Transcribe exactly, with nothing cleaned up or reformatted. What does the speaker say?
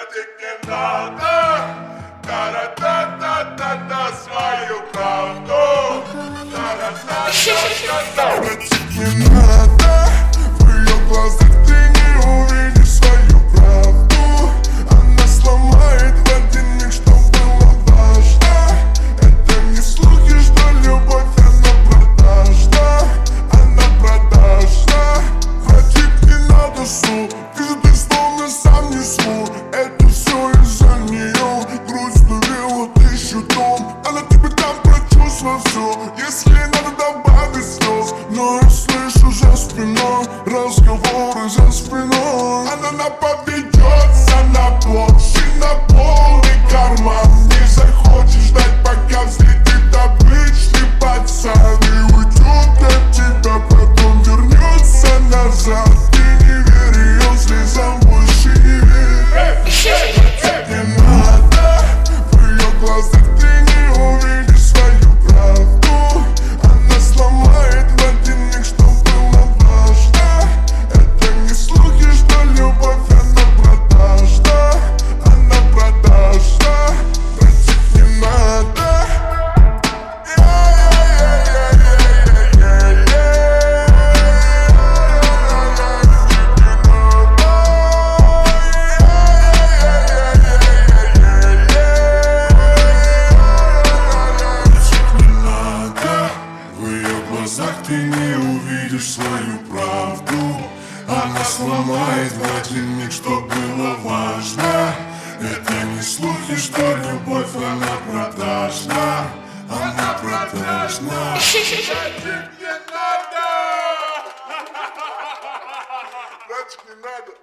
Братик, не надо та-ра-та-та-та-та свою правду. Та-ра-та-та-та-та. Братик, не надо, в ее глазах ты не увидишь свою правду. Она сломает в один миг, что было важно. Это не слухи, что любовь, она продажна. Она продажна. Братик, не надо су, ты словно сам не смог. Это все из-за нее. Грустно вела тысячу тонн. Она тебе там прочувствовала все. Если надо, добавить слез. Но я слышу за спиной разговоры за спиной. Она наповедется на площадь, на полный карман. Не захочешь ждать, пока взлетит обычный пацан. И уйдет от тебя, потом вернется назад. Ты не верь ее слезам, больше не верь. Не надо, в ее глазах ты не увидишь свою правду. Она сломает в один миг, что было важно. Это не слухи, что любовь, она продажна. Она продажна. Братик, не надо. Ты не увидишь свою правду. Она сломает в один миг, что было важно. Это не слухи, что любовь, она продажна. Она продажна. Братик, не надо. Братик, не надо.